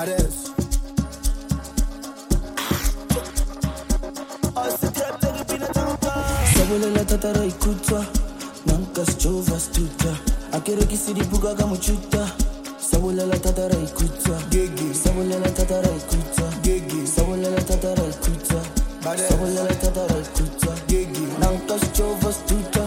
Badass. Sabolela tatara ikutwa Nanka sjova stuta Akere kisiri buga gamuchuta Sabolela tatara ikutwa Gigi. Sabolela tatara ikutwa Gigi. Sabolela tatara ikutwa Badass. Sabolela tatara ikutwa Gigi. Nanka sjova stuta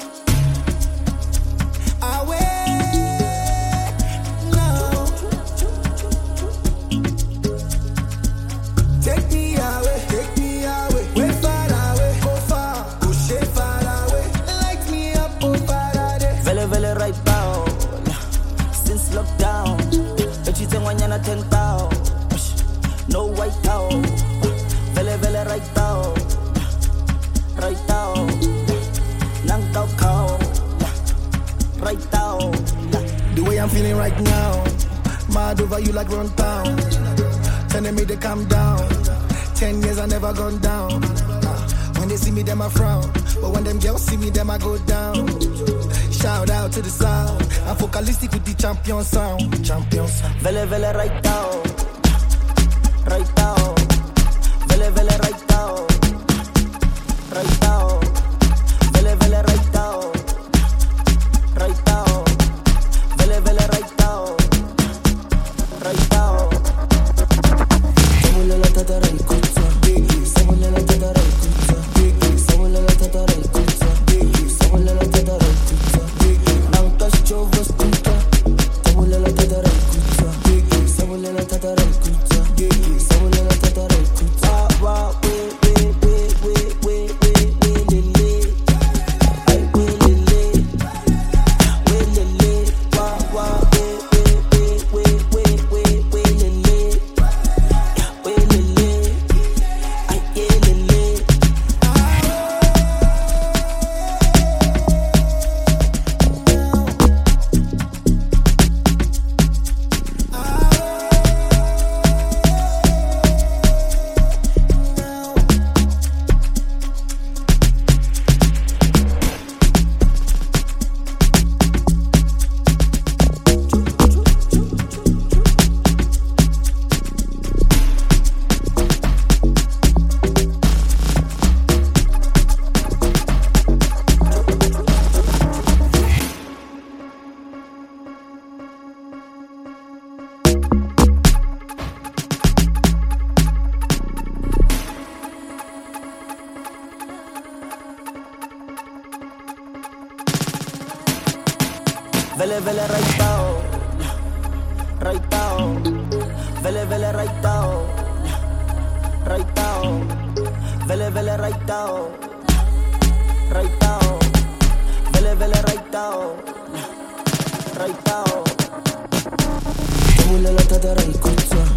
lockdown, but you think when you're not 10,000, no white out, vele right out, knocked out cow, right out. The way I'm feeling right now, mad over you like run town, telling me to calm down. 10 years I never gone down. When they see me, them I frown, but when them girls see me, them I go down. Shout out to the sound. I'm focalistic with the champion sound. Vele right out, vele right out, vele right out, vele right out, Sabolela tatara ikutwa, sabolela tatara ikutwa, sabolela tatara ikutwa, sabolela tatara ikutwa. Nanka sjova stuta, sabolela tatara ikutwa, sabolela tatara ikutwa, sabolela tatara ikutwa. Wa we lele, ay we lele, wa we lele. Vele right out, vele right out, vele right out, vele right out. Sabolela tatara ikutwa,